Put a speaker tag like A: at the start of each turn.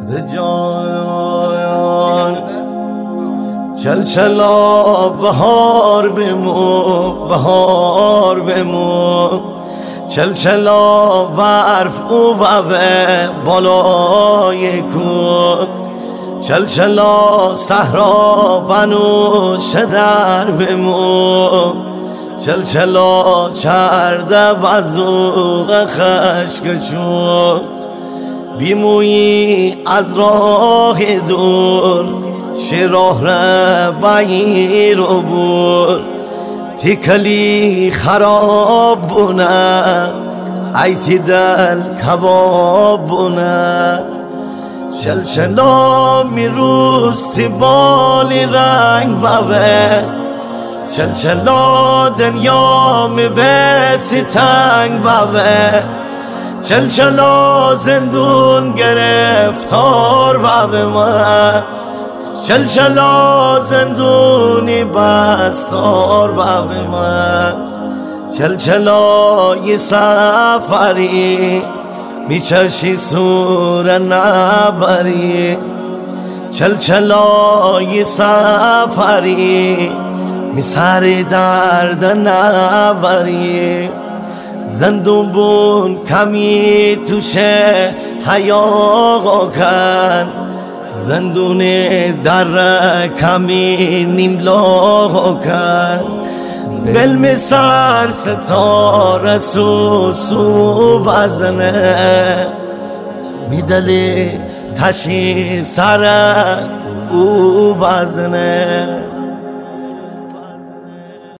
A: جان چلچلا بهار بمو چلچلا ورف او ووه بالای کن چلچلا صحرا بنو شدر بمو چلچلا چرده بزوغ خشکشون بیمویی از راه دور شراه را بگیر و بور تکلی خراب بونه ایتی دل کباب بونه چلچلا میروستی بالی رنگ بوه چلچلا دنیا میوستی تنگ بوه چلچلا زندون گرفتار بوه من چلچلا زندونی بستار بوه من چلچلا یه سفری میچشی سور نبری چلچلا یه سفری می سر درد نبری زندون بون کمی توشه حیا کن زندون در کمی نیملا کن بل سر ستاره سو بزنه میدلی تشی سر او بزنه